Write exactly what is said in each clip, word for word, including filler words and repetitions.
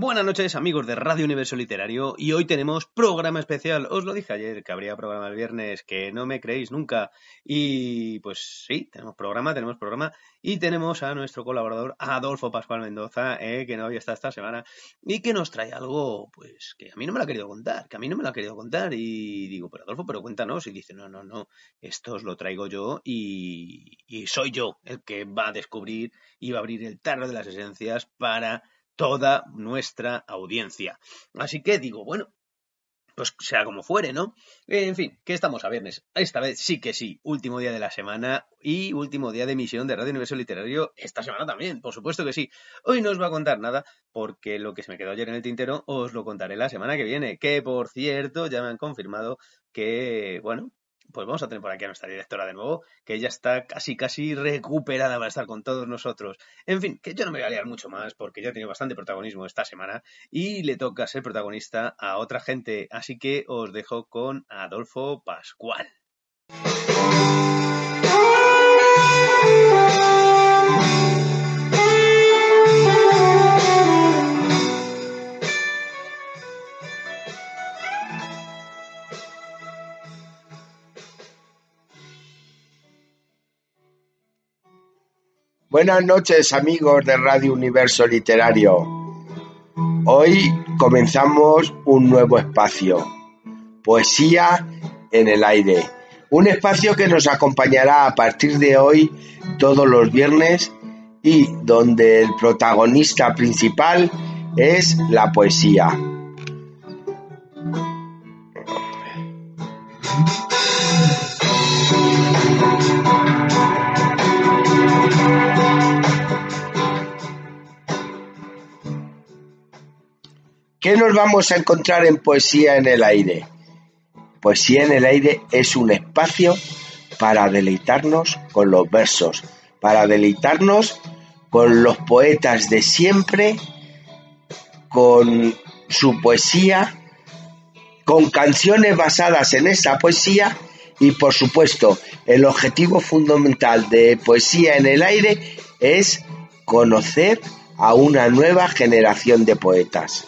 Buenas noches, amigos de Radio Universo Literario, y hoy tenemos programa especial. Os lo dije ayer que habría programa el viernes, que no me creéis nunca. Y pues sí, tenemos programa, tenemos programa y tenemos a nuestro colaborador Adolfo Pascual Mendoza, eh, que no había estado esta semana y que nos trae algo pues que a mí no me lo ha querido contar, que a mí no me lo ha querido contar. Y digo, pero Adolfo, pero cuéntanos. Y dice, no, no, no, esto os lo traigo yo y, y soy yo el que va a descubrir y va a abrir el tarro de las esencias para toda nuestra audiencia. Así que digo, bueno, pues sea como fuere, ¿no? En fin, que estamos a viernes. Esta vez sí que sí, último día de la semana y último día de emisión de Radio Universo Literario. Esta semana también, por supuesto que sí. Hoy no os va a contar nada, porque lo que se me quedó ayer en el tintero os lo contaré la semana que viene. Que, por cierto, ya me han confirmado que, bueno, pues vamos a tener por aquí a nuestra directora de nuevo, que ella está casi casi recuperada para estar con todos nosotros. En fin, que yo no me voy a liar mucho más porque ya he tenido bastante protagonismo esta semana y le toca ser protagonista a otra gente. Así que os dejo con Adolfo Pascual. Buenas noches, amigos de Radio Universo Literario. Hoy comenzamos un nuevo espacio, Poesía en el Aire. Un espacio que nos acompañará a partir de hoy todos los viernes y donde el protagonista principal es la poesía. ¿Qué nos vamos a encontrar en Poesía en el Aire? Poesía en el Aire es un espacio para deleitarnos con los versos, para deleitarnos con los poetas de siempre, con su poesía, con canciones basadas en esa poesía y, por supuesto, el objetivo fundamental de Poesía en el Aire es conocer a una nueva generación de poetas.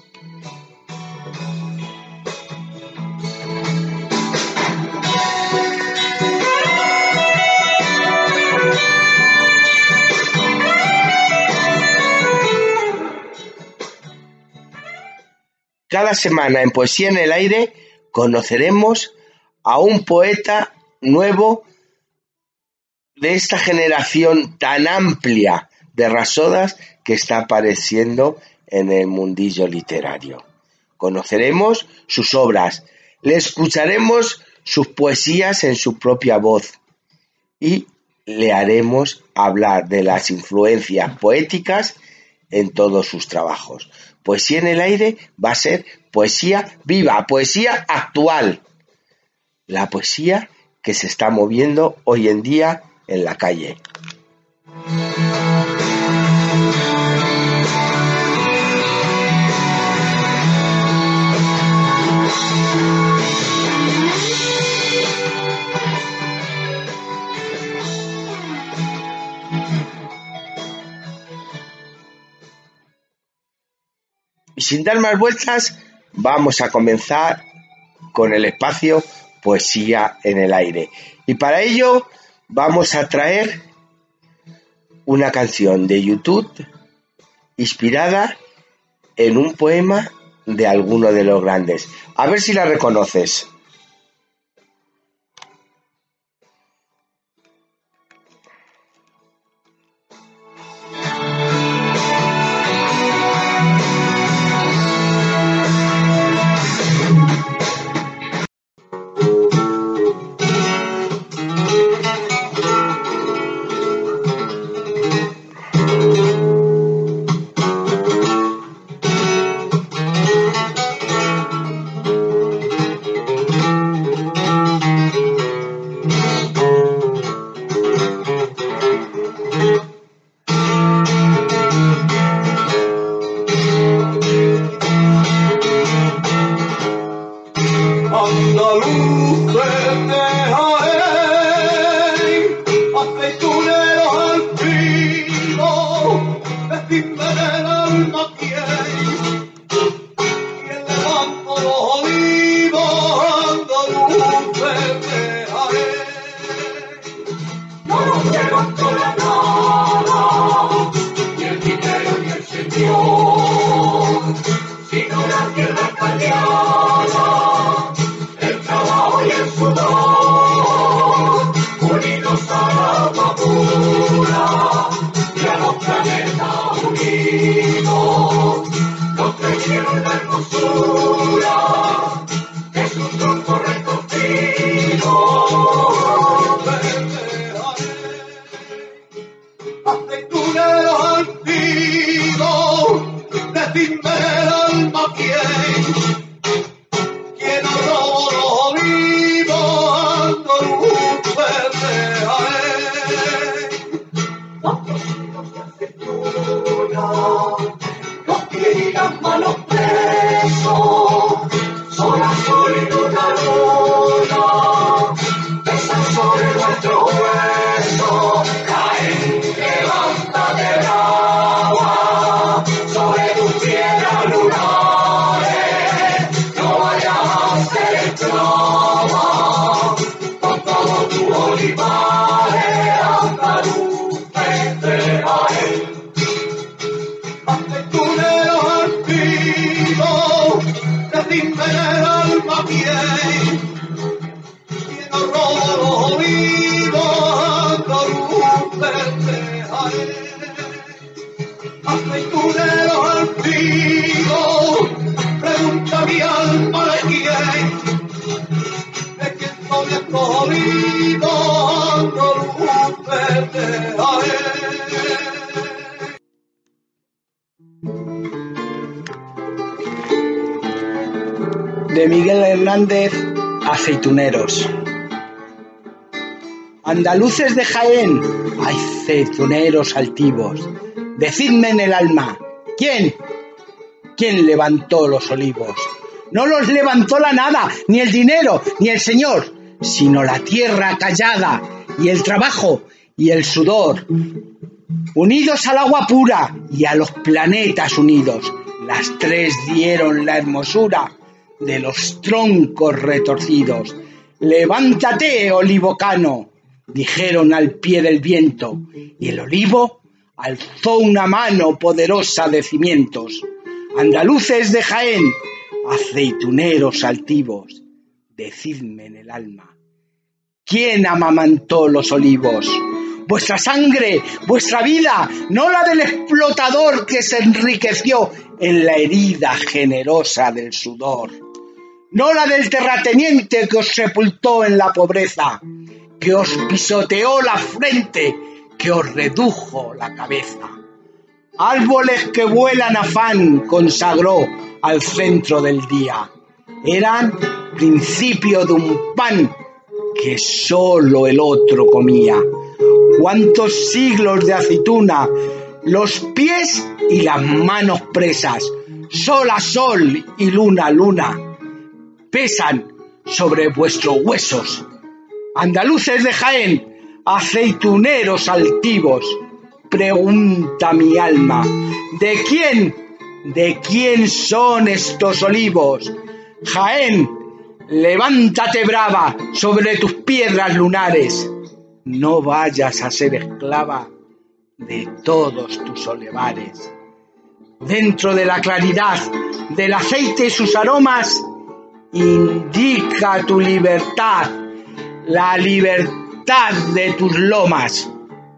Cada semana en Poesía en el Aire conoceremos a un poeta nuevo de esta generación tan amplia de rasodas que está apareciendo en el mundillo literario. Conoceremos sus obras, le escucharemos sus poesías en su propia voz y le haremos hablar de las influencias poéticas en todos sus trabajos. Poesía en el Aire va a ser poesía viva, poesía actual. La poesía que se está moviendo hoy en día en la calle. Y sin dar más vueltas, vamos a comenzar con el espacio Poesía en el Aire. Y para ello vamos a traer una canción de YouTube inspirada en un poema de alguno de los grandes. A ver si la reconoces. Timber el alma quiere nación, sino la tierra callada, el trabajo y el sudor, unidos a la madura y a los planetas unidos, nos trajeron la hermosura, es un tronco retorcido. Aceitunero antiguo, decidme el alma quién, quién ha robado los olivos, andaluz verde Jaén. Cuántos hilos de aceituna, los pies y las manos presos, sol azul y luna luna, pesan sobre nuestro hueso, caen, levántate brava, sobre tus piedras lunares, no vayas a ser esclava, con todos tus olivares, andaluces de Jaén. Aceitunero antiguo, decidme el alma bien, quien ha robado los olivos, andaluces de Jaén. Aceitunero antiguo, pregunta mi alma de quién, de quién son estos olivos, andaluces de Jaén. De Miguel Hernández, Aceituneros. Andaluces de Jaén, aceituneros altivos, decidme en el alma, ¿quién? ¿Quién levantó los olivos? No los levantó la nada, ni el dinero, ni el señor, sino la tierra callada, y el trabajo, y el sudor. Unidos al agua pura, y a los planetas unidos, las tres dieron la hermosura de los troncos retorcidos. Levántate, olivo cano, dijeron al pie del viento, y el olivo alzó una mano poderosa de cimientos. Andaluces de Jaén, aceituneros altivos, decidme en el alma, ¿quién amamantó los olivos? Vuestra sangre, vuestra vida, no la del explotador que se enriqueció en la herida generosa del sudor. No la del terrateniente que os sepultó en la pobreza, que os pisoteó la frente, que os redujo la cabeza. Árboles que vuelan afán consagró al centro del día. Eran principio de un pan que solo el otro comía. Cuántos siglos de aceituna, los pies y las manos presas, sol a sol y luna a luna, pesan sobre vuestros huesos. Andaluces de Jaén, aceituneros altivos, pregunta mi alma, ¿de quién, de quién son estos olivos? Jaén, levántate brava sobre tus piedras lunares, no vayas a ser esclava de todos tus olivares. Dentro de la claridad del aceite y sus aromas, indica tu libertad, la libertad de tus lomas.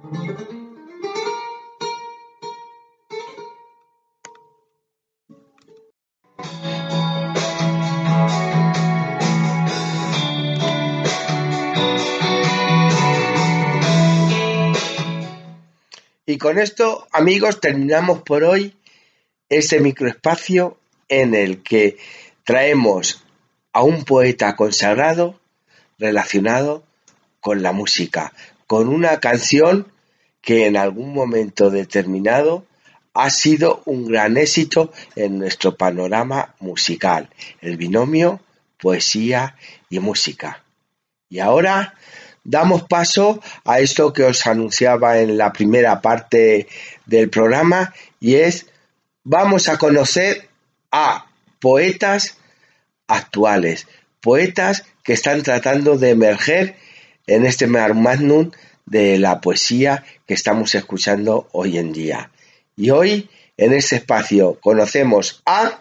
Y con esto, amigos, terminamos por hoy este microespacio en el que traemos a un poeta consagrado relacionado con la música, con una canción que en algún momento determinado ha sido un gran éxito en nuestro panorama musical, el binomio poesía y música. Y ahora damos paso a esto que os anunciaba en la primera parte del programa, y es, vamos a conocer a poetas actuales, poetas que están tratando de emerger en este marum magnum de la poesía que estamos escuchando hoy en día. Y hoy En este espacio conocemos a...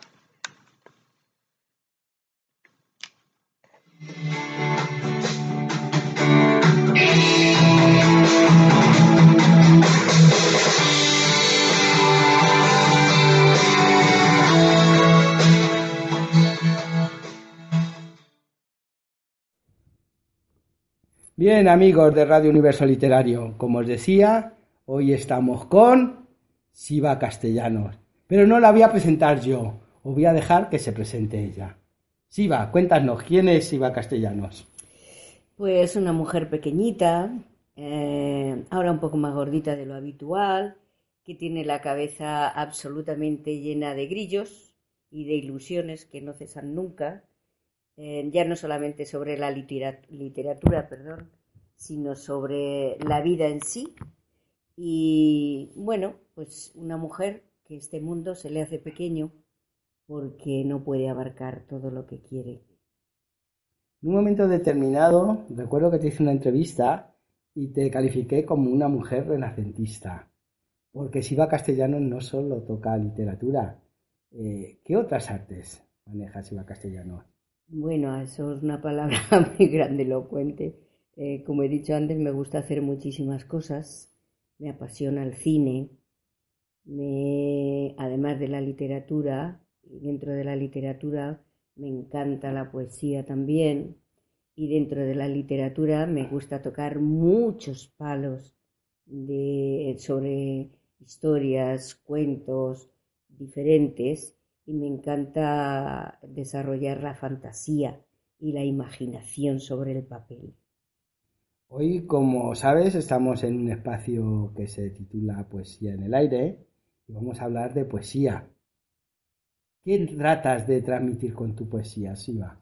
Bien, amigos de Radio Universo Literario, como os decía, hoy estamos con Siva Castellanos, pero no la voy a presentar yo, os voy a dejar que se presente ella. Siva, cuéntanos, ¿quién es Siva Castellanos? Pues una mujer pequeñita, eh, ahora un poco más gordita de lo habitual, que tiene la cabeza absolutamente llena de grillos y de ilusiones que no cesan nunca, eh, ya no solamente sobre la litera- literatura, perdón, sino sobre la vida en sí. Y bueno, pues una mujer que este mundo se le hace pequeño porque no puede abarcar todo lo que quiere. En un momento determinado, recuerdo que te hice una entrevista y te califiqué como una mujer renacentista, porque Siva Castellanos no solo toca literatura. Eh, ¿qué otras artes maneja Siva Castellanos? Bueno, eso es una palabra muy grandilocuente. Eh, como he dicho antes, me gusta hacer muchísimas cosas. Me apasiona el cine. Me, además de la literatura, y dentro de la literatura me encanta la poesía también. Y dentro de la literatura me gusta tocar muchos palos de, sobre historias, cuentos diferentes. Y me encanta desarrollar la fantasía y la imaginación sobre el papel. Hoy, como sabes, estamos en un espacio que se titula Poesía en el Aire y vamos a hablar de poesía. ¿Qué tratas de transmitir con tu poesía, Siva?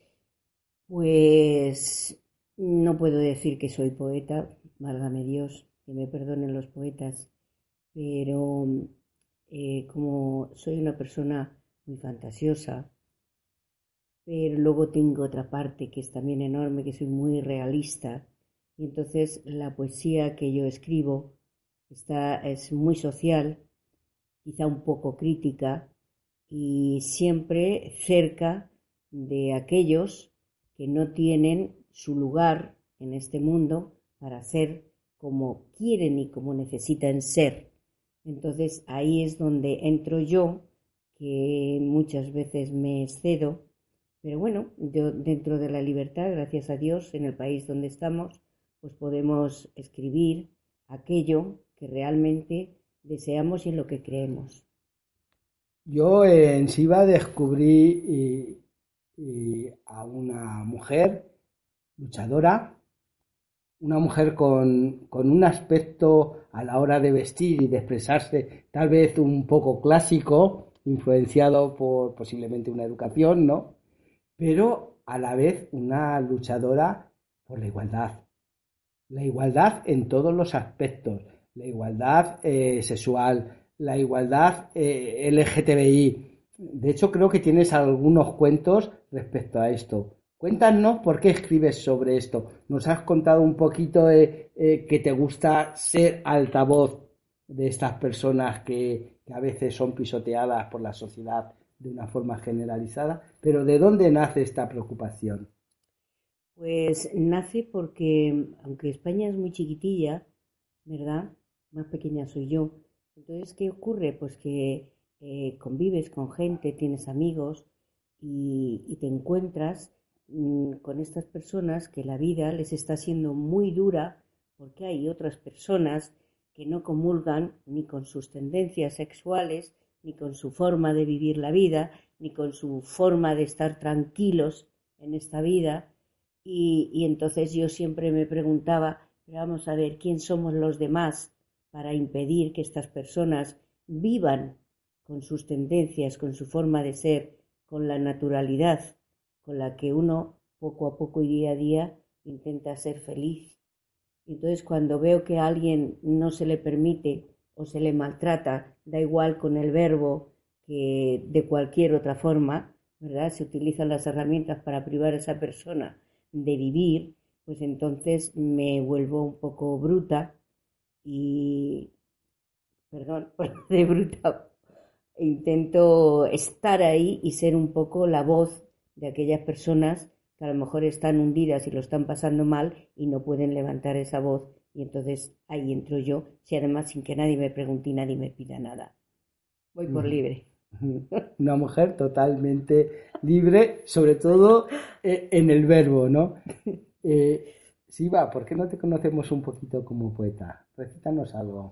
Pues no puedo decir que soy poeta, válgame Dios, que me perdonen los poetas, pero eh, como soy una persona muy fantasiosa, pero luego tengo otra parte que es también enorme, que soy muy realista, y entonces la poesía que yo escribo está, es muy social, quizá un poco crítica, y siempre cerca de aquellos que no tienen su lugar en este mundo para ser como quieren y como necesitan ser. Entonces ahí es donde entro yo, que muchas veces me excedo, pero bueno, yo dentro de la libertad, gracias a Dios, en el país donde estamos, pues podemos escribir aquello que realmente deseamos y en lo que creemos. Yo en Siva descubrí y, y a una mujer luchadora, una mujer con, con un aspecto a la hora de vestir y de expresarse tal vez un poco clásico, influenciado por posiblemente una educación, ¿no? Pero a la vez una luchadora por la igualdad. La igualdad en todos los aspectos, la igualdad eh, sexual, la igualdad eh, L G T B I. De hecho, creo que tienes algunos cuentos respecto a esto. Cuéntanos por qué escribes sobre esto. Nos has contado un poquito eh, eh, que te gusta ser altavoz de estas personas que, que a veces son pisoteadas por la sociedad de una forma generalizada, pero ¿de dónde nace esta preocupación? Pues nace porque, aunque España es muy chiquitilla, ¿verdad? Más pequeña soy yo. Entonces, ¿qué ocurre? Pues que eh, convives con gente, tienes amigos y, y te encuentras mmm, con estas personas que la vida les está siendo muy dura porque hay otras personas que no comulgan ni con sus tendencias sexuales, ni con su forma de vivir la vida, ni con su forma de estar tranquilos en esta vida. Y, y entonces yo siempre me preguntaba, pero vamos a ver, ¿quién somos los demás para impedir que estas personas vivan con sus tendencias, con su forma de ser, con la naturalidad con la que uno poco a poco y día a día intenta ser feliz? Entonces cuando veo que a alguien no se le permite o se le maltrata, da igual con el verbo que de cualquier otra forma, ¿verdad? Se utilizan las herramientas para privar a esa persona de vivir, pues entonces me vuelvo un poco bruta y, perdón, de bruta, intento estar ahí y ser un poco la voz de aquellas personas que a lo mejor están hundidas y lo están pasando mal y no pueden levantar esa voz, y entonces ahí entro yo, si además sin que nadie me pregunte y nadie me pida nada. Voy por libre. Una mujer totalmente libre, sobre todo eh, en el verbo, ¿no? Eh, Siva, ¿por qué no te conocemos un poquito como poeta? Recítanos algo.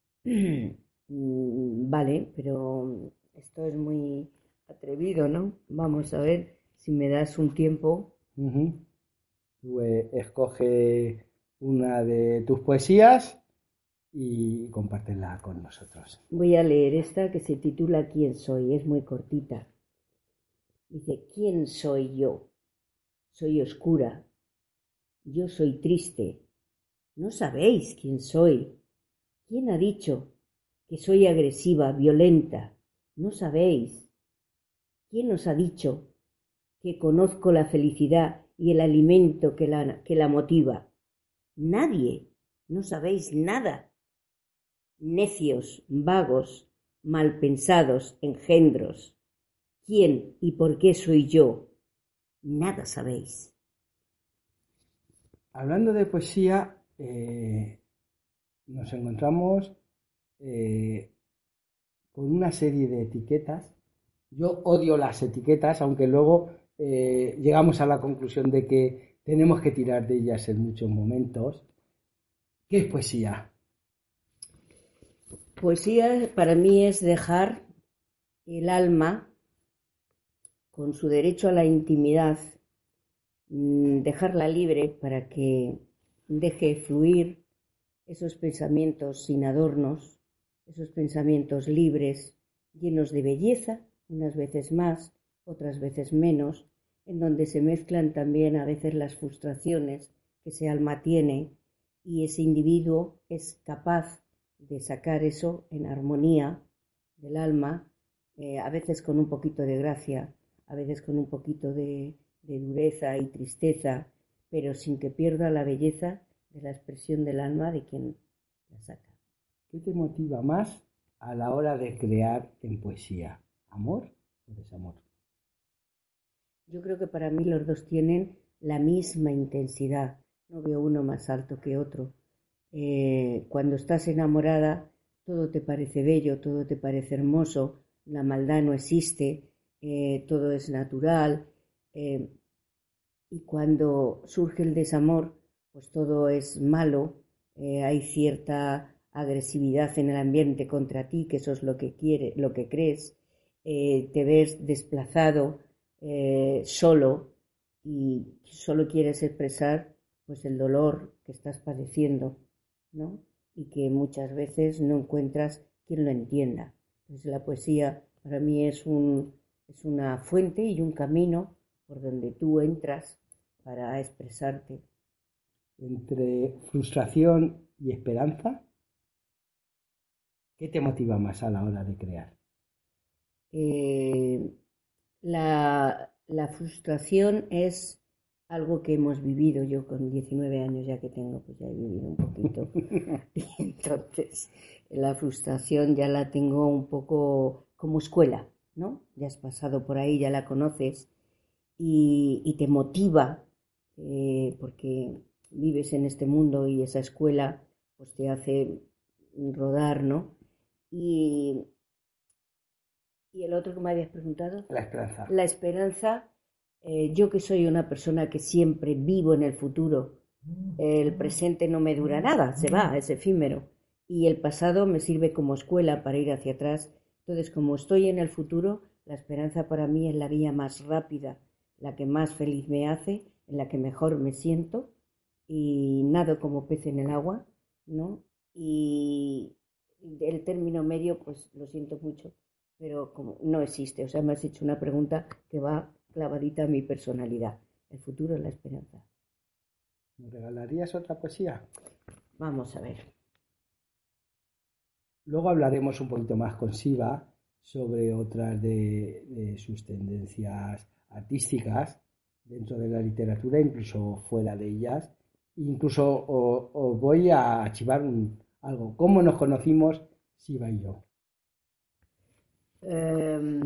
Mm, Vale, pero esto es muy atrevido, ¿no? Vamos a ver si me das un tiempo. Ujú. Tú eh, escoge una de tus poesías y compártela con nosotros. Voy a leer esta que se titula ¿Quién soy? Es muy cortita. Dice, ¿quién soy yo? Soy oscura. Yo soy triste. No sabéis quién soy. ¿Quién ha dicho que soy agresiva, violenta? No sabéis. ¿Quién os ha dicho que conozco la felicidad y el alimento que la, que la motiva? Nadie. No sabéis nada. Necios, vagos, malpensados, engendros. ¿Quién y por qué soy yo? Nada sabéis. Hablando de poesía, eh, nos encontramos eh, con una serie de etiquetas. Yo odio las etiquetas, aunque luego eh, llegamos a la conclusión de que tenemos que tirar de ellas en muchos momentos. ¿Qué es poesía? Poesía para mí es dejar el alma con su derecho a la intimidad, dejarla libre para que deje fluir esos pensamientos sin adornos, esos pensamientos libres, llenos de belleza, unas veces más, otras veces menos, en donde se mezclan también a veces las frustraciones que ese alma tiene, y ese individuo es capaz de sacar eso en armonía del alma, eh, a veces con un poquito de gracia, a veces con un poquito de, de dureza y tristeza, pero sin que pierda la belleza de la expresión del alma de quien la saca. ¿Qué te motiva más a la hora de crear en poesía? ¿Amor o desamor? Yo creo que para mí los dos tienen la misma intensidad. No veo uno más alto que otro. Eh, cuando estás enamorada, todo te parece bello, todo te parece hermoso, la maldad no existe, eh, todo es natural. Eh, y cuando surge el desamor, pues todo es malo, eh, hay cierta agresividad en el ambiente contra ti, que eso es lo que quiere, lo que crees, eh, te ves desplazado, eh, solo, y solo quieres expresar pues el dolor que estás padeciendo, ¿no? Y que muchas veces no encuentras quien lo entienda. Entonces la poesía para mí es un, es una fuente y un camino por donde tú entras para expresarte. Entre frustración y esperanza, ¿qué te motiva más a la hora de crear? Eh, la, la frustración es algo que hemos vivido. Yo con diecinueve años ya que tengo, pues ya he vivido un poquito. Y entonces la frustración ya la tengo un poco como escuela, ¿no? Ya has pasado por ahí, ya la conoces y, y te motiva eh, porque vives en este mundo y esa escuela pues te hace rodar, ¿no? Y, y el otro que me habías preguntado, La esperanza. la esperanza. Eh, yo que soy una persona que siempre vivo en el futuro, el presente no me dura nada, se va, es efímero, y el pasado me sirve como escuela para ir hacia atrás. Entonces, como estoy en el futuro, la esperanza para mí es la vía más rápida, la que más feliz me hace, en la que mejor me siento, y nado como pez en el agua, ¿no? Y el término medio, pues lo siento mucho, pero como no existe. O sea, me has hecho una pregunta que va clavadita a mi personalidad. El futuro es la esperanza. ¿Nos regalarías otra poesía? Vamos a ver. Luego hablaremos un poquito más con Siva sobre otras de, de sus tendencias artísticas dentro de la literatura, incluso fuera de ellas. Incluso os, os voy a archivar un, algo. ¿Cómo nos conocimos Siva y yo? Eh,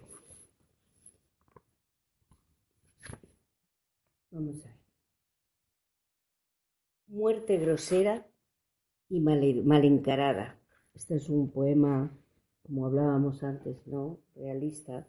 vamos a ver. Muerte grosera y mal, mal encarada. Este es un poema, como hablábamos antes, ¿no? Realista.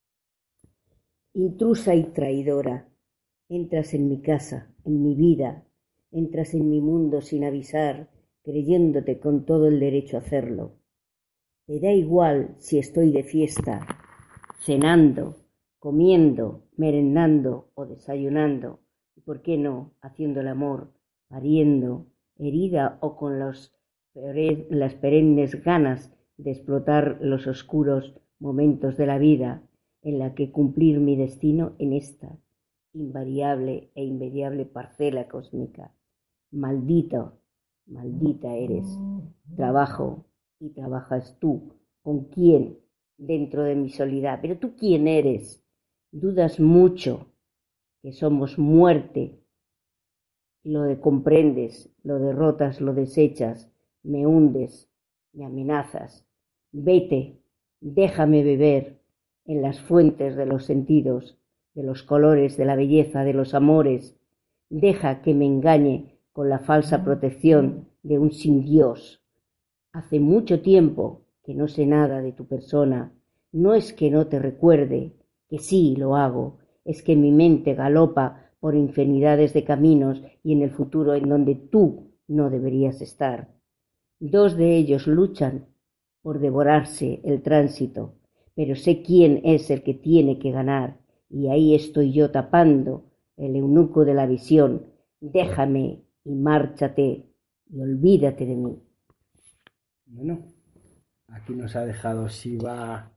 Intrusa y traidora, entras en mi casa, en mi vida, entras en mi mundo sin avisar, creyéndote con todo el derecho a hacerlo. Te da igual si estoy de fiesta, cenando, comiendo, merendando o desayunando, y por qué no, haciendo el amor, pariendo, herida o con los, las perennes ganas de explotar los oscuros momentos de la vida en la que cumplir mi destino en esta invariable e inmediable parcela cósmica. Maldito, maldita eres. Trabajo y trabajas tú. ¿Con quién? Dentro de mi soledad. ¿Pero tú quién eres? Dudas mucho que somos muerte. Lo de comprendes, lo derrotas, lo desechas, me hundes, me amenazas. Vete, déjame beber en las fuentes de los sentidos, de los colores, de la belleza, de los amores. Deja que me engañe con la falsa protección de un sin Dios. Hace mucho tiempo que no sé nada de tu persona. No es que no te recuerde, que sí lo hago, es que mi mente galopa por infinidades de caminos y en el futuro en donde tú no deberías estar. Dos de ellos luchan por devorarse el tránsito, pero sé quién es el que tiene que ganar, y ahí estoy yo tapando el eunuco de la visión. Déjame y márchate y olvídate de mí. Bueno, aquí nos ha dejado Siva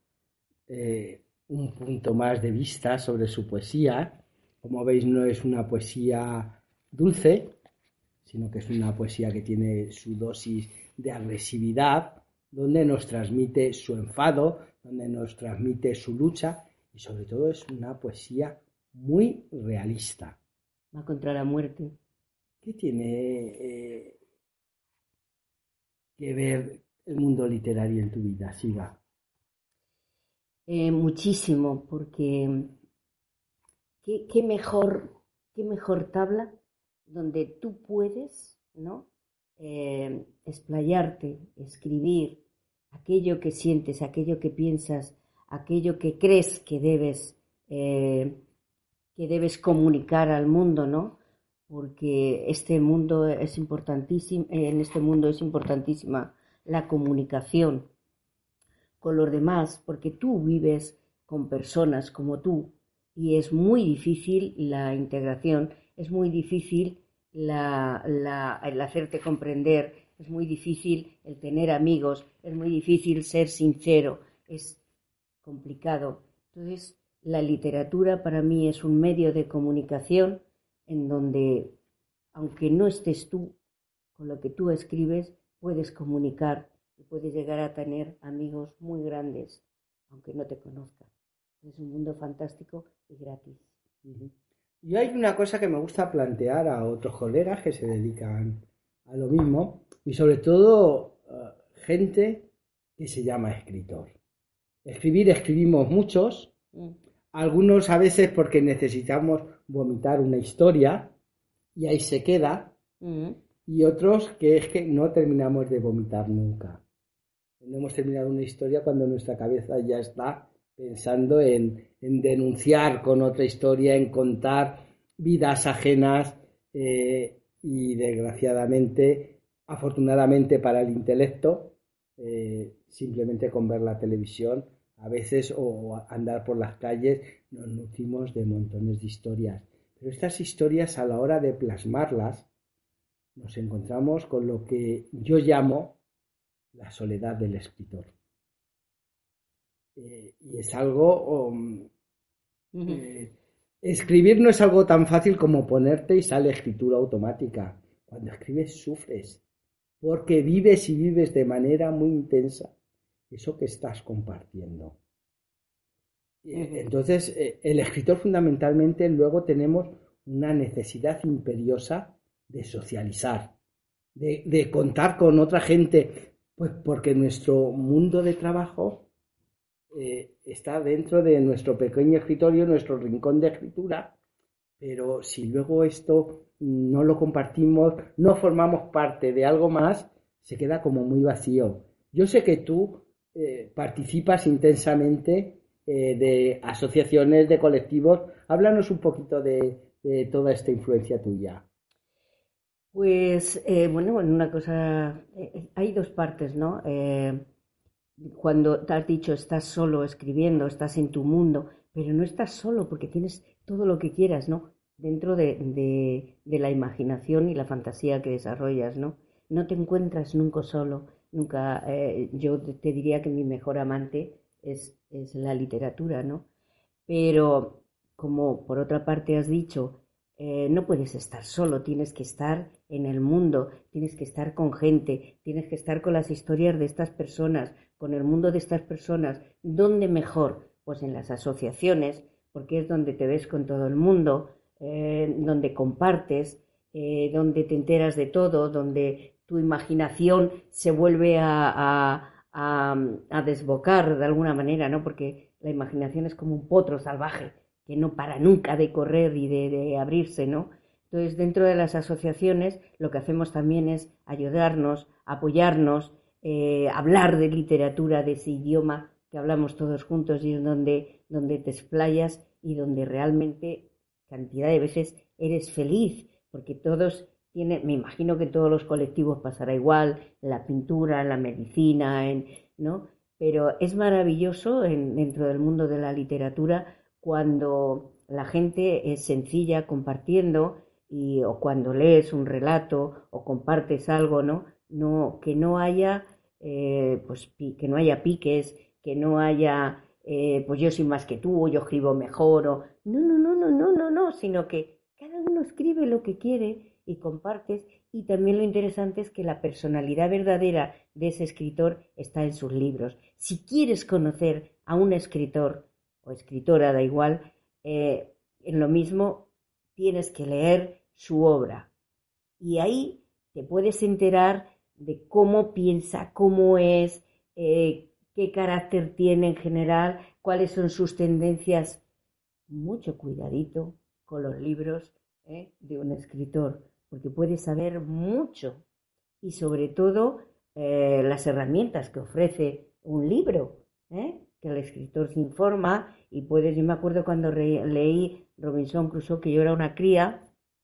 eh, un punto más de vista sobre su poesía. Como veis, no es una poesía dulce, sino que es una poesía que tiene su dosis de agresividad, donde nos transmite su enfado, donde nos transmite su lucha, y sobre todo es una poesía muy realista. Va contra la muerte. ¿Qué tiene eh, que ver el mundo literario en tu vida, Siva? Eh, muchísimo, porque qué, qué mejor, qué mejor tabla donde tú puedes, ¿no? Eh, explayarte, escribir aquello que sientes, aquello que piensas, aquello que crees que debes, eh, que debes comunicar al mundo, ¿no? Porque este mundo es importantísimo, en este mundo es importantísima la comunicación con los demás, porque tú vives con personas como tú y es muy difícil la integración, es muy difícil la, la, el hacerte comprender, es muy difícil el tener amigos, es muy difícil ser sincero, es complicado. Entonces, la literatura para mí es un medio de comunicación en donde, aunque no estés tú con lo que tú escribes, puedes comunicar y puedes llegar a tener amigos muy grandes, aunque no te conozcan. Es un mundo fantástico y gratis. Uh-huh. Y hay una cosa que me gusta plantear a otros colegas que se dedican a lo mismo, y sobre todo uh, gente que se llama escritor. Escribir, escribimos muchos, mm. algunos a veces porque necesitamos vomitar una historia y ahí se queda, mm. y otros que es que no terminamos de vomitar nunca. No hemos terminado una historia cuando nuestra cabeza ya está pensando en, en denunciar con otra historia, en contar vidas ajenas eh, y desgraciadamente, afortunadamente para el intelecto, eh, simplemente con ver la televisión a veces o andar por las calles nos nutrimos de montones de historias. Pero estas historias, a la hora de plasmarlas, nos encontramos con lo que yo llamo la soledad del escritor. Eh, y es algo... Um, uh-huh. eh, escribir no es algo tan fácil como ponerte y sale escritura automática. Cuando escribes sufres, porque vives y vives de manera muy intensa eso que estás compartiendo. Uh-huh. Entonces, eh, el escritor fundamentalmente luego tenemos una necesidad imperiosa de socializar, de, de contar con otra gente, pues porque nuestro mundo de trabajo eh, está dentro de nuestro pequeño escritorio, nuestro rincón de escritura, pero si luego esto no lo compartimos, no formamos parte de algo más, se queda como muy vacío. Yo sé que tú eh, participas intensamente eh, de asociaciones, de colectivos. Háblanos un poquito de, de toda esta influencia tuya. Pues, eh, bueno, bueno, una cosa, eh, hay dos partes, ¿no? Eh, cuando te has dicho estás solo escribiendo, estás en tu mundo, pero no estás solo porque tienes todo lo que quieras, ¿no? Dentro de, de, de la imaginación y la fantasía que desarrollas, ¿no? No te encuentras nunca solo, nunca, eh, yo te diría que mi mejor amante es, es la literatura, ¿no? Pero, como por otra parte has dicho, eh, no puedes estar solo, tienes que estar en el mundo, tienes que estar con gente, tienes que estar con las historias de estas personas, con el mundo de estas personas. ¿Dónde mejor? Pues en las asociaciones, porque es donde te ves con todo el mundo, eh, donde compartes, eh, donde te enteras de todo, donde tu imaginación se vuelve a, a, a, a desbocar de alguna manera, ¿no? Porque la imaginación es como un potro salvaje que no para nunca de correr y de, de abrirse, ¿no? Entonces, dentro de las asociaciones, lo que hacemos también es ayudarnos, apoyarnos, eh, hablar de literatura, de ese idioma que hablamos todos juntos y es donde, donde te explayas y donde realmente cantidad de veces eres feliz, porque todos tienen, me imagino que todos los colectivos pasará igual, en la pintura, en la medicina, en, ¿no? Pero es maravilloso en, dentro del mundo de la literatura cuando la gente es sencilla compartiendo y, o cuando lees un relato o compartes algo, ¿no? No, que no haya eh, pues pi, que no haya piques, que no haya eh, pues yo soy más que tú, o yo escribo mejor, o no, no, no, no, no, no, no, sino que cada uno escribe lo que quiere y compartes. Y también lo interesante es que la personalidad verdadera de ese escritor está en sus libros. Si quieres conocer a un escritor o escritora, da igual, eh, en lo mismo tienes que leer su obra y ahí te puedes enterar de cómo piensa, cómo es, eh, qué carácter tiene en general, cuáles son sus tendencias. Mucho cuidadito con los libros ¿eh? de un escritor, porque puedes saber mucho y sobre todo eh, las herramientas que ofrece un libro, ¿eh? que el escritor se informa y puedes, yo me acuerdo cuando re, leí Robinson Crusoe, que yo era una cría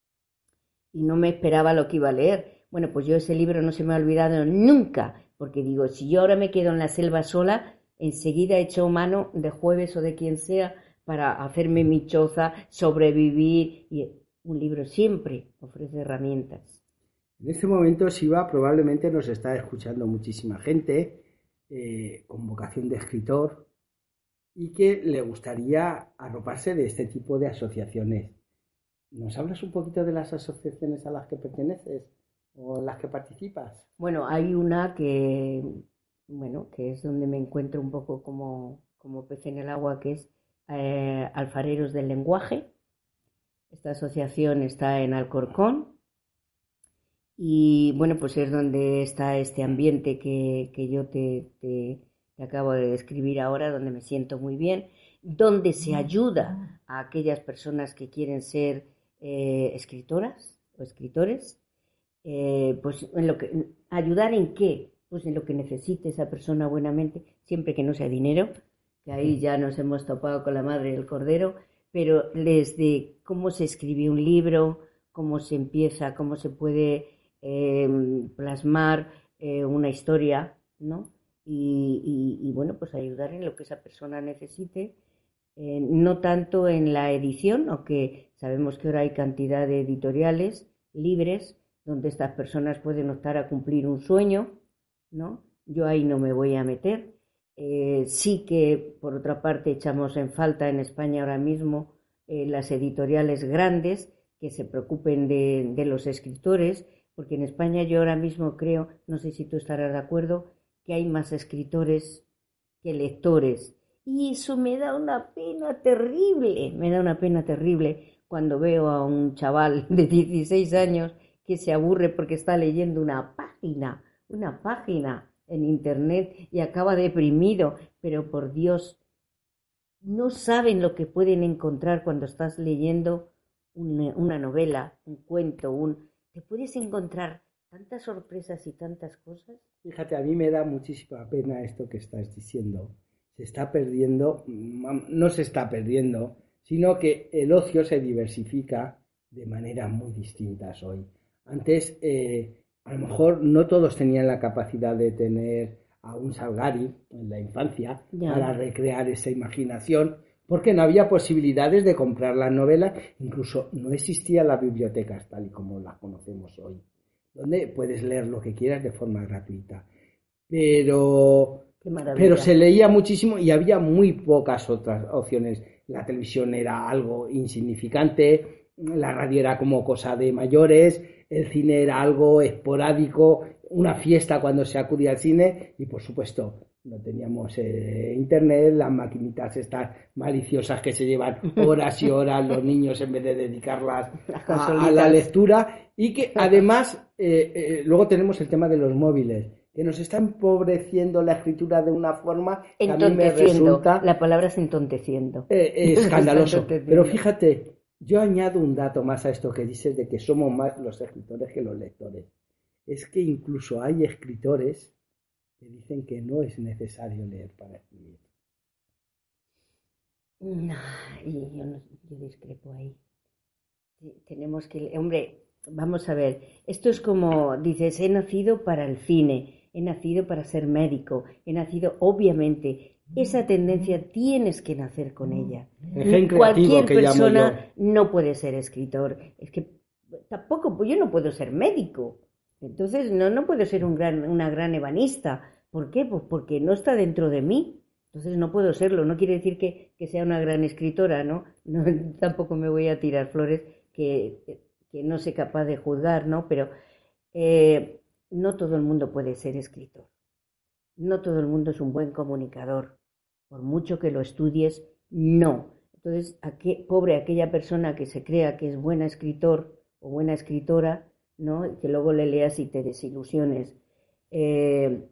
y no me esperaba lo que iba a leer. Bueno, pues yo ese libro no se me ha olvidado nunca, porque digo, si yo ahora me quedo en la selva sola, enseguida he hecho mano de Jueves o de quien sea para hacerme mi choza, sobrevivir, y un libro siempre ofrece herramientas. En este momento, Siva, probablemente nos está escuchando muchísima gente eh, con vocación de escritor y que le gustaría arroparse de este tipo de asociaciones. ¿Nos hablas un poquito de las asociaciones a las que perteneces o en las que participas? Bueno, hay una que, bueno, que es donde me encuentro un poco como, como pez en el agua, que es eh, Alfareros del Lenguaje. Esta asociación está en Alcorcón y, bueno, pues es donde está este ambiente que, que yo te, te, te acabo de describir ahora, donde me siento muy bien, donde se ayuda a aquellas personas que quieren ser eh, escritoras o escritores, eh, pues en lo que, ayudar en qué, pues en lo que necesite esa persona buenamente, siempre que no sea dinero, que ahí ya nos hemos topado con la madre del cordero, pero desde cómo se escribe un libro, cómo se empieza, cómo se puede eh, plasmar eh, una historia, ¿no? Y, y, y bueno, pues ayudar en lo que esa persona necesite. Eh, no tanto en la edición, aunque sabemos que ahora hay cantidad de editoriales libres donde estas personas pueden optar a cumplir un sueño, ¿no? Yo ahí no me voy a meter. Eh, sí que, por otra parte, echamos en falta en España ahora mismo eh, las editoriales grandes que se preocupen de, de los escritores, porque en España yo ahora mismo creo, no sé si tú estarás de acuerdo, que hay más escritores que lectores. Y eso me da una pena terrible, me da una pena terrible cuando veo a un chaval de dieciséis años que se aburre porque está leyendo una página, una página en internet y acaba deprimido, pero por Dios, no saben lo que pueden encontrar cuando estás leyendo una, una novela, un cuento, un... Te puedes encontrar tantas sorpresas y tantas cosas. Fíjate, a mí me da muchísima pena esto que estás diciendo. Se está perdiendo, no se está perdiendo, sino que el ocio se diversifica de maneras muy distintas hoy. Antes, eh, a lo mejor no todos tenían la capacidad de tener a un Salgari en la infancia ya. Para recrear esa imaginación, porque no había posibilidades de comprar las novelas, incluso no existían las bibliotecas tal y como las conocemos hoy, donde puedes leer lo que quieras de forma gratuita. Pero, pero se leía muchísimo y había muy pocas otras opciones. La televisión era algo insignificante, la radio era como cosa de mayores, el cine era algo esporádico, una fiesta cuando se acudía al cine y por supuesto no teníamos eh, internet, las maquinitas estas maliciosas que se llevan horas y horas los niños en vez de dedicarlas a, a la lectura y que además eh, eh, luego tenemos el tema de los móviles que nos está empobreciendo la escritura de una forma que a mí me resulta... La palabra es entonteciendo. Eh, eh, escandaloso. Pero fíjate, yo añado un dato más a esto que dices de que somos más los escritores que los lectores. Es que incluso hay escritores que dicen que no es necesario leer para escribir. No, yo, no, yo discrepo ahí. Tenemos que... Hombre, vamos a ver. Esto es como, dices, he nacido para el cine, he nacido para ser médico, he nacido, obviamente, esa tendencia tienes que nacer con ella. Cualquier persona no puede ser escritor. Es que tampoco, pues yo no puedo ser médico. Entonces no, no puedo ser un gran, una gran ebanista. ¿Por qué? Pues porque no está dentro de mí. Entonces no puedo serlo. No quiere decir que, que sea una gran escritora, ¿no? No, tampoco me voy a tirar flores que, que no soy capaz de juzgar, ¿no? Pero eh, no todo el mundo puede ser escritor. No todo el mundo es un buen comunicador. Por mucho que lo estudies, no. Entonces, ¿a qué, pobre aquella persona que se crea que es buena escritor o buena escritora, ¿no? Y que luego le leas y te desilusiones. Eh,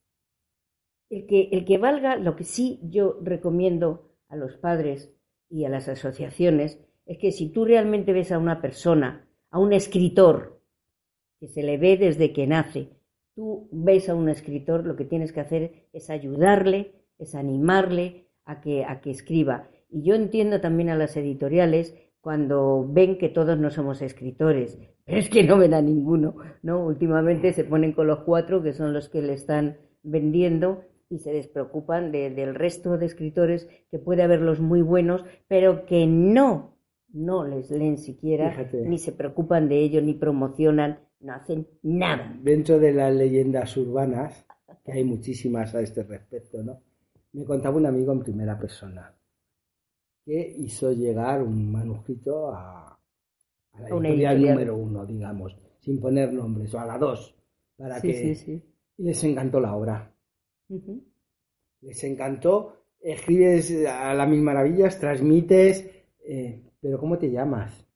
el, que, el que valga, lo que sí yo recomiendo a los padres y a las asociaciones, es que si tú realmente ves a una persona, a un escritor, que se le ve desde que nace, tú ves a un escritor, lo que tienes que hacer es ayudarle, es animarle a que, a que escriba. Y yo entiendo también a las editoriales cuando ven que todos no somos escritores, pero es que no ven a ninguno, ¿no? Últimamente se ponen con los cuatro, que son los que le están vendiendo, y se despreocupan de, del resto de escritores, que puede haberlos muy buenos, pero que no, no les leen siquiera, Fíjate. Ni se preocupan de ellos, ni promocionan, no hacen nada. Dentro de las leyendas urbanas, que hay muchísimas a este respecto, ¿no? Me contaba un amigo en primera persona que hizo llegar un manuscrito a, a la editorial, editorial número uno, digamos, sin poner nombres, o a la dos, para sí, que sí, sí. Y les encantó la obra. Uh-huh. Les encantó, escribes a las mil maravillas, transmites, eh, pero ¿cómo te llamas?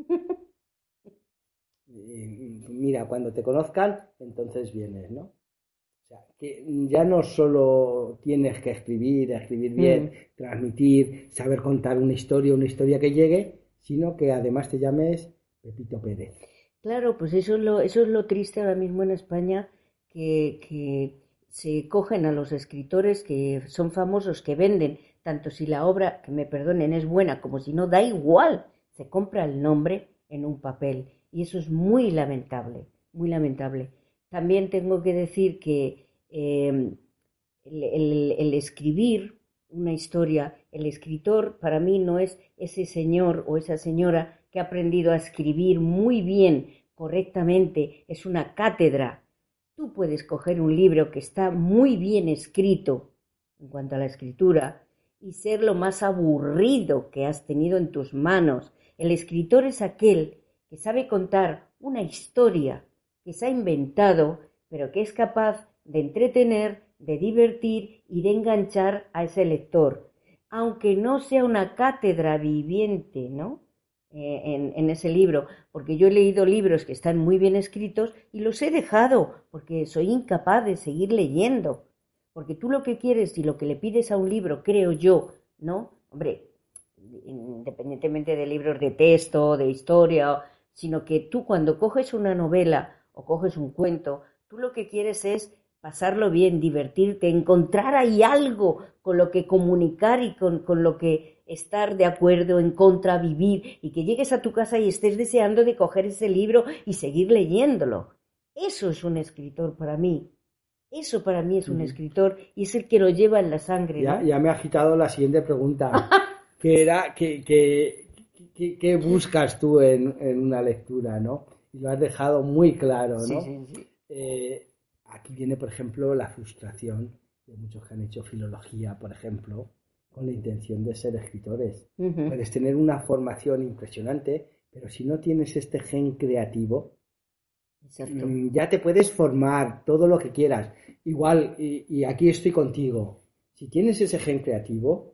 eh, mira, cuando te conozcan, entonces vienes, ¿no? O sea, que ya no solo tienes que escribir, escribir bien, mm. transmitir, saber contar una historia, una historia que llegue, sino que además te llames Pepito Pérez. Claro, pues eso es lo, eso es lo triste ahora mismo en España, que, que se cogen a los escritores que son famosos, que venden, tanto si la obra, que me perdonen, es buena, como si no, da igual, se compra el nombre en un papel, y eso es muy lamentable, muy lamentable. También tengo que decir que eh, el, el, el escribir una historia, el escritor para mí no es ese señor o esa señora que ha aprendido a escribir muy bien, correctamente, es una cátedra. Tú puedes coger un libro que está muy bien escrito en cuanto a la escritura y ser lo más aburrido que has tenido en tus manos. El escritor es aquel que sabe contar una historia que se ha inventado, pero que es capaz de entretener, de divertir y de enganchar a ese lector, aunque no sea una cátedra viviente, ¿no? eh, en, en ese libro, porque yo he leído libros que están muy bien escritos y los he dejado, porque soy incapaz de seguir leyendo. Porque tú lo que quieres y lo que le pides a un libro, creo yo, ¿no? Hombre, independientemente de libros de texto, de historia, sino que tú cuando coges una novela o coges un cuento, tú lo que quieres es pasarlo bien, divertirte, encontrar ahí algo con lo que comunicar y con, con lo que estar de acuerdo, en contra, vivir, y que llegues a tu casa y estés deseando de coger ese libro y seguir leyéndolo. Eso es un escritor para mí. Eso para mí es un escritor y es el que lo lleva en la sangre, Ya, ¿no? ya me ha agitado la siguiente pregunta, que era que, que, que, que buscas tú en, en una lectura, ¿no? Y lo has dejado muy claro, ¿no? Sí, sí, sí. Eh, aquí viene, por ejemplo, la frustración de muchos que han hecho filología, por ejemplo, con la intención de ser escritores. Ujú. Puedes tener una formación impresionante, pero si no tienes este gen creativo, Exacto. Mm, ya te puedes formar todo lo que quieras. Igual, y, y aquí estoy contigo. Si tienes ese gen creativo,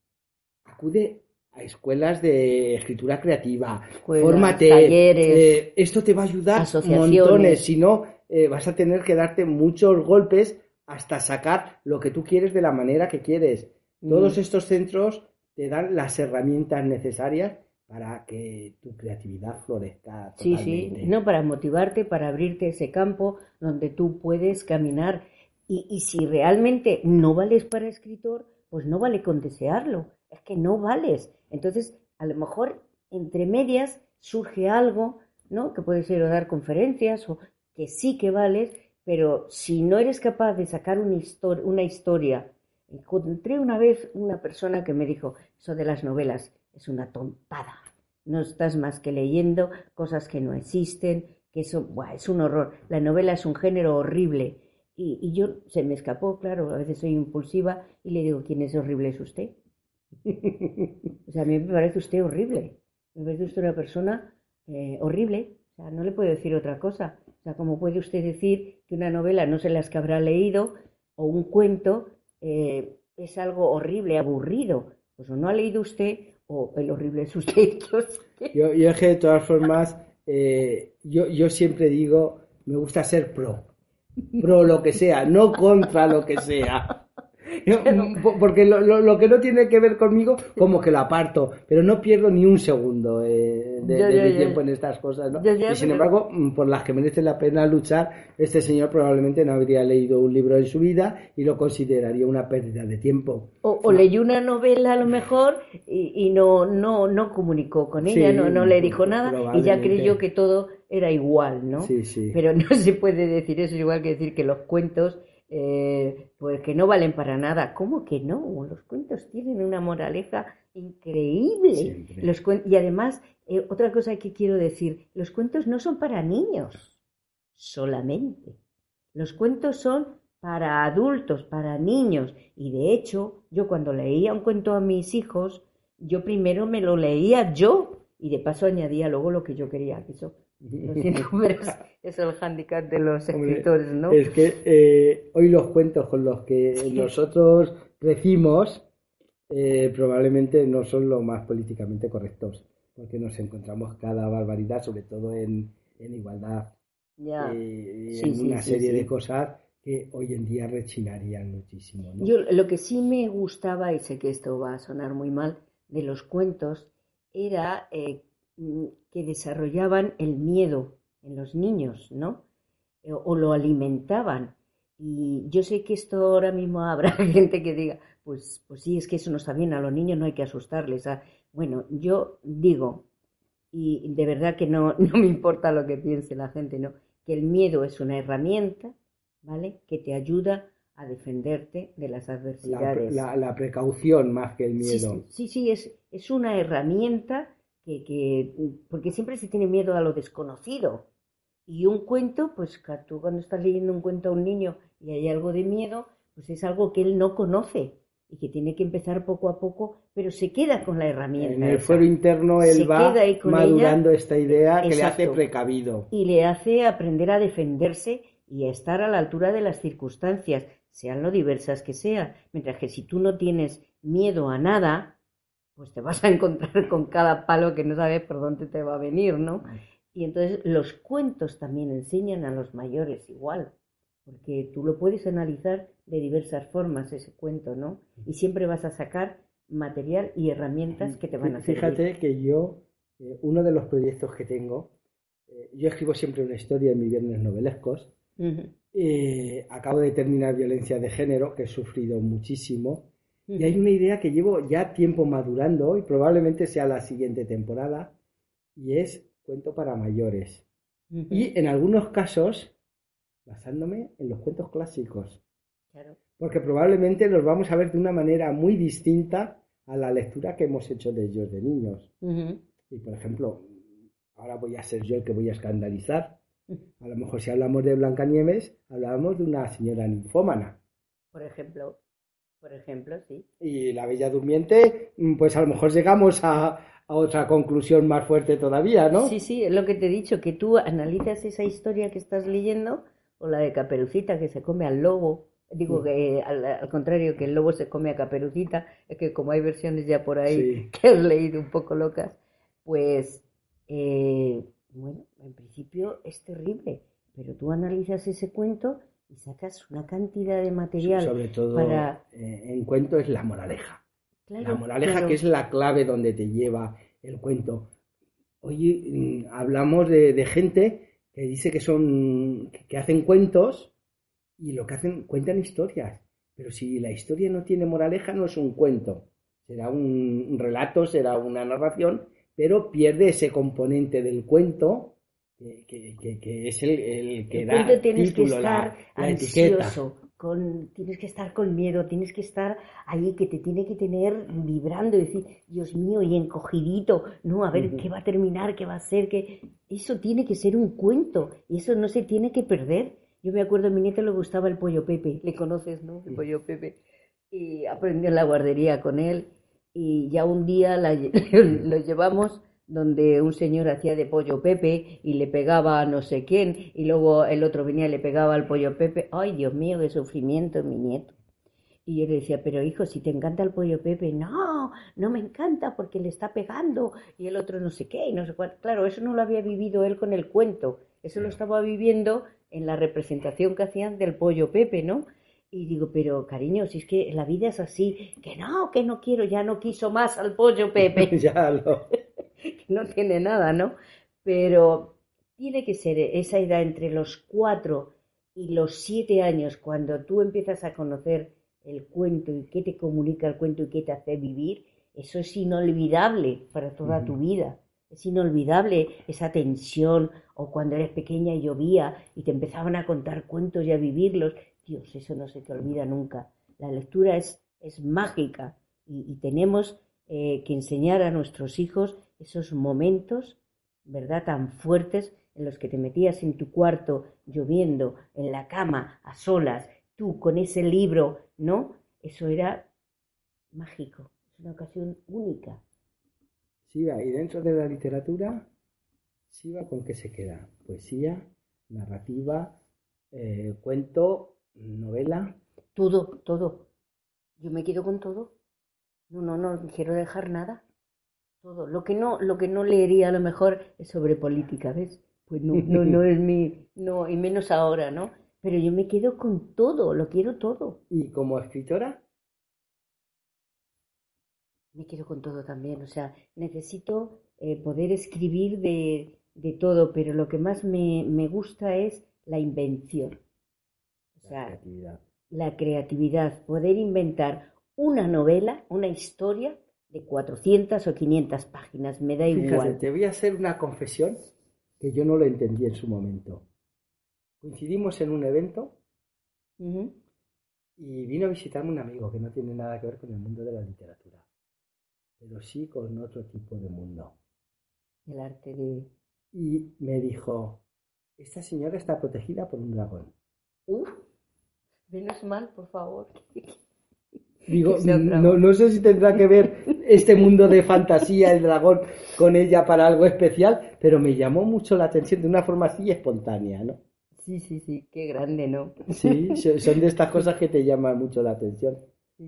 acude a escuelas de escritura creativa, Escuelas, fórmate. talleres, eh, esto te va a ayudar asociaciones. montones. Si no, eh, vas a tener que darte muchos golpes hasta sacar lo que tú quieres de la manera que quieres. Mm. Todos estos centros te dan las herramientas necesarias para que tu creatividad florezca Sí, totalmente. sí, no, para motivarte, para abrirte ese campo donde tú puedes caminar. Y, y si realmente no vales para escritor, pues no vale con desearlo, es que no vales. Entonces, a lo mejor entre medias surge algo, ¿no? Que puede ser o dar conferencias o que sí que vales, pero si no eres capaz de sacar una, histor- una historia. Encontré una vez una persona que me dijo, eso de las novelas es una tontada. No estás más que leyendo cosas que no existen, que eso, buah, es un horror. La novela es un género horrible. Y, y yo, se me escapó, claro, a veces soy impulsiva y le digo, ¿quién es horrible? ¿Es usted? O sea, a mí me parece usted horrible. Me parece usted una persona eh, horrible. O sea, no le puedo decir otra cosa. O sea, ¿cómo puede usted decir que una novela, no sé las que habrá leído, o un cuento, eh, es algo horrible, aburrido? Pues o no ha leído usted, o el horrible es usted. Yo sé. Yo, yo es que de todas formas, eh, yo, yo siempre digo, me gusta ser pro. Pro lo que sea, no contra lo que sea. Yo, porque lo, lo, lo que no tiene que ver conmigo, como que lo aparto, pero no pierdo ni un segundo eh, de, Ya, de ya, mi ya. tiempo en estas cosas, ¿no? Ya, ya, Y sin pero- embargo, mm, por las que merece la pena luchar, este señor probablemente no habría leído un libro en su vida y lo consideraría una pérdida de tiempo. O, o leyó una novela a lo mejor y, y no, no, no comunicó con ella, Sí, no, no le dijo nada y ya probablemente. creyó que todo era igual, ¿no? Sí, sí. Pero no se puede decir eso, igual que decir que los cuentos, eh, pues que no valen para nada. ¿Cómo que no? Los cuentos tienen una moraleja increíble. Siempre. Los cuen- y además, eh, otra cosa que quiero decir, los cuentos no son para niños solamente. Los cuentos son para adultos, para niños. Y de hecho, yo cuando leía un cuento a mis hijos, yo primero me lo leía yo y de paso añadía luego lo que yo quería. Eso, lo siento, pero es, es el hándicap de los Hombre, escritores, ¿no? Es que eh, hoy los cuentos con los que nosotros crecimos eh, probablemente no son los más políticamente correctos, porque nos encontramos cada barbaridad, sobre todo en, en igualdad, Ya. eh, Sí, en sí, una sí, serie sí. de cosas que hoy en día rechinarían muchísimo, ¿no? Yo lo que sí me gustaba, y sé que esto va a sonar muy mal, de los cuentos, era eh, mm, que desarrollaban el miedo en los niños, ¿no? Eh, o lo alimentaban. Y yo sé que esto ahora mismo habrá gente que diga, pues, pues sí, es que eso no está bien, a los niños no hay que asustarles. ah. Bueno, yo digo, y de verdad que no, no me importa lo que piense la gente, ¿no? Que el miedo es una herramienta, ¿vale? Que te ayuda a defenderte de las La, adversidades. la- la precaución más que el Sí, miedo. sí, sí, sí, es, es una herramienta que, que, porque siempre se tiene miedo a lo desconocido. Y un cuento, pues que tú cuando estás leyendo un cuento a un niño y hay algo de miedo, pues es algo que él no conoce y que tiene que empezar poco a poco, pero se queda con la herramienta. En el esa. fuero interno él Se va queda ahí con madurando ella. esta idea que le hace Exacto. precavido. Y le hace aprender a defenderse y a estar a la altura de las circunstancias, sean lo diversas que sean. Mientras que si tú no tienes miedo a nada, pues te vas a encontrar con cada palo que no sabes por dónde te va a venir, ¿no? Y entonces los cuentos también enseñan a los mayores igual, porque tú lo puedes analizar de diversas formas ese cuento, ¿no? Y siempre vas a sacar material y herramientas que te van a servir. Fíjate que yo, eh, uno de los proyectos que tengo, eh, yo escribo siempre una historia en mis viernes novelescos. Uh-huh. Eh, acabo de terminar Violencia de Género, que he sufrido muchísimo, uh-huh. y hay una idea que llevo ya tiempo madurando y probablemente sea la siguiente temporada, y es cuento para mayores. Uh-huh. Y en algunos casos, basándome en los cuentos clásicos. Claro. Porque probablemente los vamos a ver de una manera muy distinta a la lectura que hemos hecho de ellos de niños. Uh-huh. Y por ejemplo, ahora voy a ser yo el que voy a escandalizar. A lo mejor si hablamos de Blancanieves, hablábamos de una señora ninfómana. Por ejemplo, por ejemplo, sí. Y la Bella Durmiente, pues a lo mejor llegamos a, a otra conclusión más fuerte todavía, ¿no? Sí, sí, es lo que te he dicho, que tú analizas esa historia que estás leyendo, o la de Caperucita que se come al lobo. Digo sí. que al, al contrario, que el lobo se come a Caperucita, es que como hay versiones ya por ahí sí. que has leído un poco locas, pues... Eh, bueno, en principio es terrible, pero tú analizas ese cuento y sacas una cantidad de material. Sí, sobre todo para... eh, en cuento es la moraleja. Claro, la moraleja claro. que es la clave donde te lleva el cuento. Oye, hablamos de, de gente que dice que son que hacen cuentos y lo que hacen, cuentan historias. Pero si la historia no tiene moraleja, no es un cuento. Será un, un relato, será una narración, pero pierde ese componente del cuento que, que, que, que es el, el que el da cuento tienes título, que estar la, la ansioso, etiqueta. Con, tienes que estar con miedo, tienes que estar ahí, que te tiene que tener vibrando y decir, Dios mío, y encogidito, no, a ver uh-huh. qué va a terminar, qué va a ser, que eso tiene que ser un cuento y eso no se tiene que perder. Yo me acuerdo, a mi nieto le gustaba el pollo Pepe, le conoces, ¿no? El pollo Pepe, y aprendió en la guardería con él. Y ya un día la, lo llevamos donde un señor hacía de pollo Pepe y le pegaba a no sé quién, y luego el otro venía y le pegaba al pollo Pepe. ¡Ay, Dios mío, qué sufrimiento, mi nieto! Y yo le decía, pero hijo, si te encanta el pollo Pepe, no, no me encanta porque le está pegando, y el otro no sé qué, y no sé cuál. Claro, eso no lo había vivido él con el cuento, eso lo estaba viviendo en la representación que hacían del pollo Pepe, ¿no? Y digo, pero cariño, si es que la vida es así, que no, que no quiero, ya no quiso más al pollo Pepe. Ya lo... que no tiene nada, ¿no? Pero tiene que ser esa edad entre los cuatro y los siete años, cuando tú empiezas a conocer el cuento y qué te comunica el cuento y qué te hace vivir, eso es inolvidable para toda uh-huh. tu vida. Es inolvidable esa tensión, o cuando eres pequeña y llovía y te empezaban a contar cuentos y a vivirlos. Dios, eso no se te olvida nunca. La lectura es, es mágica y, y tenemos eh, que enseñar a nuestros hijos esos momentos, ¿verdad?, tan fuertes en los que te metías en tu cuarto lloviendo, en la cama, a solas, tú con ese libro, ¿no? Eso era mágico, es una ocasión única. Siva, y dentro de la literatura, Siva, ¿con qué se queda? Poesía, narrativa, eh, cuento... novela. Todo, todo. Yo me quedo con todo. No, no, no quiero dejar nada. Todo. Lo que no, lo que no leería a lo mejor es sobre política, ¿ves? Pues no, no, no es mi, no, y menos ahora, ¿no? Pero yo me quedo con todo, lo quiero todo. ¿Y como escritora? Me quedo con todo también, o sea, necesito eh, poder escribir de, de todo, pero lo que más me, me gusta es la invención. O sea, la creatividad. la creatividad, poder inventar una novela, una historia de cuatrocientas o quinientas páginas, me da Fíjate, igual. Te voy a hacer una confesión que yo no lo entendí en su momento. Coincidimos en un evento uh-huh. y vino a visitarme un amigo que no tiene nada que ver con el mundo de la literatura, pero sí con otro tipo de mundo. El arte de... Y me dijo, esta señora está protegida por un dragón. Uf. Menos mal, por favor. Digo, no, no sé si tendrá que ver este mundo de fantasía, el dragón, con ella para algo especial, pero me llamó mucho la atención de una forma así espontánea, ¿no? Sí, sí, sí, qué grande, ¿no? Sí, son de estas cosas que te llaman mucho la atención. Sí.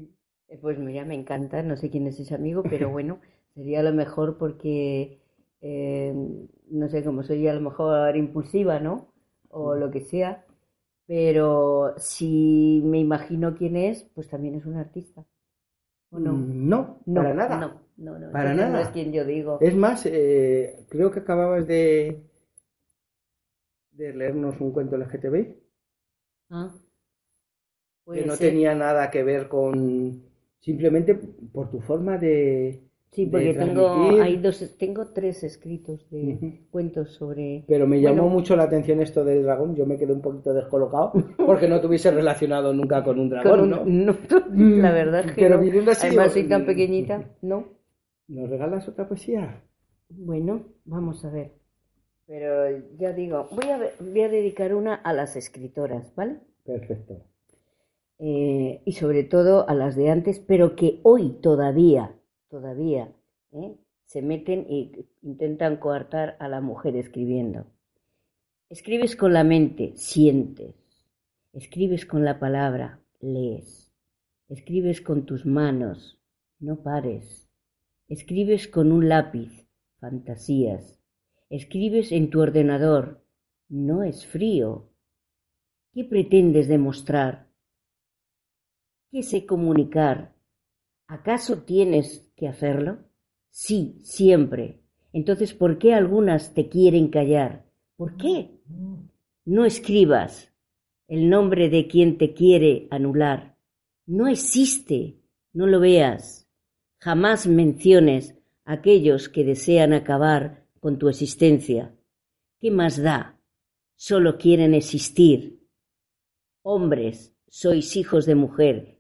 Eh, Pues mira, me encanta, no sé quién es ese amigo, pero bueno, sería lo mejor porque, eh, no sé, como soy a lo mejor impulsiva, ¿no? O lo que sea, pero si me imagino quién es, pues también es un artista, ¿o no? Mm, No, No, para nada. no, no, no, Para entonces no es nada. quien yo digo. Es más, eh, creo que acababas de, de leernos un cuento L G T B Ah, que puede no ser. tenía nada que ver con, simplemente por tu forma de, Sí, de porque tengo, hay transmitir. dos, tengo tres escritos de Ujú. cuentos sobre, Pero me llamó bueno, mucho la atención esto del dragón. Yo me quedé un poquito descolocado porque no te hubiese relacionado nunca con un con dragón, un, ¿no? no, la verdad es Mm, que Pero no. viniendo así, Además o- soy tan mm, pequeñita, ¿no? ¿nos regalas otra poesía? Bueno, vamos a ver. Pero ya digo, voy a, ver- voy a dedicar una a las escritoras, ¿vale? Perfecto. Eh, y sobre todo a las de antes, pero que hoy todavía, todavía, ¿eh? se meten e intentan coartar a la mujer escribiendo. Escribes con la mente, sientes. Escribes con la palabra, lees. Escribes con tus manos, no pares. Escribes con un lápiz, fantasías. Escribes en tu ordenador, no es frío. ¿Qué pretendes demostrar? ¿Qué sé comunicar? ¿Acaso tienes que hacerlo? Sí, siempre. Entonces, ¿por qué algunas te quieren callar? ¿Por qué? No escribas el nombre de quien te quiere anular. No existe, no lo veas. Jamás menciones a aquellos que desean acabar con tu existencia. ¿Qué más da? Solo quieren existir. Hombres, sois hijos de mujer.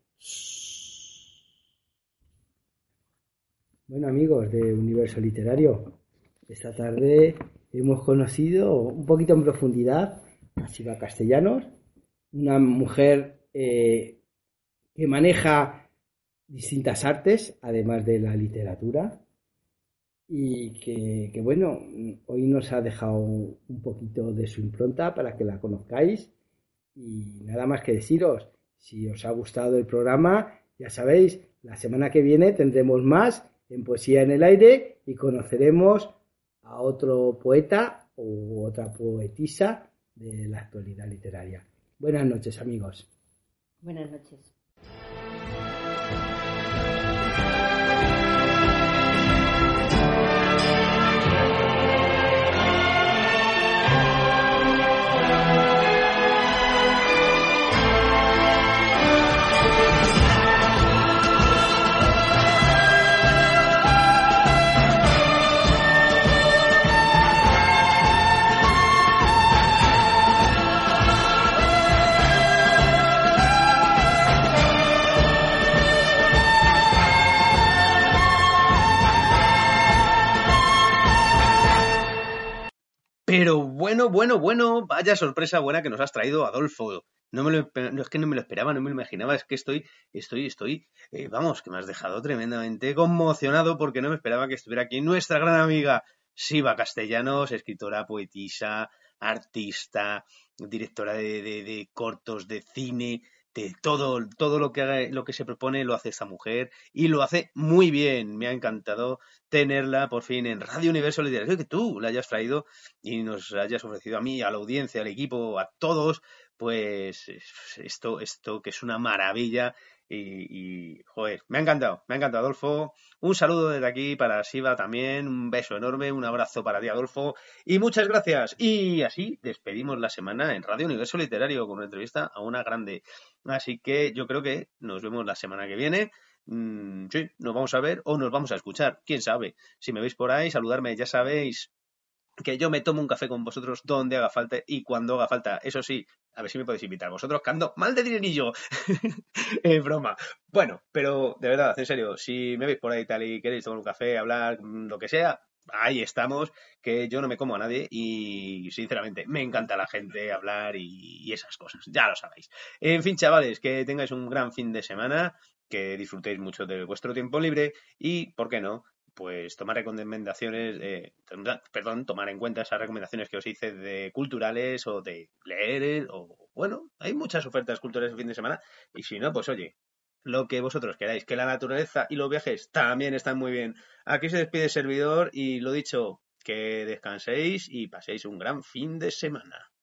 Bueno, amigos de Universo Literario, esta tarde hemos conocido un poquito en profundidad a Siva Castellanos, una mujer eh, que maneja distintas artes, además de la literatura, y que, que, bueno, hoy nos ha dejado un poquito de su impronta para que la conozcáis. Y nada más que deciros, si os ha gustado el programa, ya sabéis, la semana que viene tendremos más en Poesía en el Aire y conoceremos a otro poeta u otra poetisa de la actualidad literaria. Buenas noches, amigos. Buenas noches. Pero bueno, bueno, bueno, vaya sorpresa buena que nos has traído, Adolfo. No me lo, no es que no me lo esperaba, no me lo imaginaba, es que estoy, estoy, estoy, eh, vamos, que me has dejado tremendamente conmocionado porque no me esperaba que estuviera aquí nuestra gran amiga Siva Castellanos, escritora, poetisa, artista, directora de, de, de cortos, de cine, de todo, todo lo que haga, lo que se propone lo hace esta mujer y lo hace muy bien. Me ha encantado tenerla por fin en Radio Universo Literario, que tú la hayas traído y nos hayas ofrecido a mí, a la audiencia, al equipo, a todos, pues esto, esto que es una maravilla y, y, joder, me ha encantado, me ha encantado, Adolfo. Un saludo desde aquí para Siva también, un beso enorme, un abrazo para ti, Adolfo, y muchas gracias. Y así despedimos la semana en Radio Universo Literario con una entrevista a una grande. Así que yo creo que nos vemos la semana que viene. Mm, sí, nos vamos a ver o nos vamos a escuchar, quién sabe. Si me veis por ahí, saludarme, ya sabéis que yo me tomo un café con vosotros donde haga falta y cuando haga falta. Eso sí, a ver si me podéis invitar. Vosotros que ando mal de dinerillo. Es broma. Bueno, pero de verdad, en serio, si me veis por ahí tal y queréis tomar un café, hablar, lo que sea, ahí estamos, que yo no me como a nadie y sinceramente me encanta la gente, hablar y, y esas cosas, ya lo sabéis. En fin, chavales, que tengáis un gran fin de semana, que disfrutéis mucho de vuestro tiempo libre y, ¿por qué no? Pues tomar recomendaciones, eh, perdón, tomar en cuenta esas recomendaciones que os hice de culturales o de leer, o bueno, hay muchas ofertas culturales el fin de semana y si no, pues oye, lo que vosotros queráis, que la naturaleza y los viajes también están muy bien. Aquí se despide el servidor y lo dicho, que descanséis y paséis un gran fin de semana.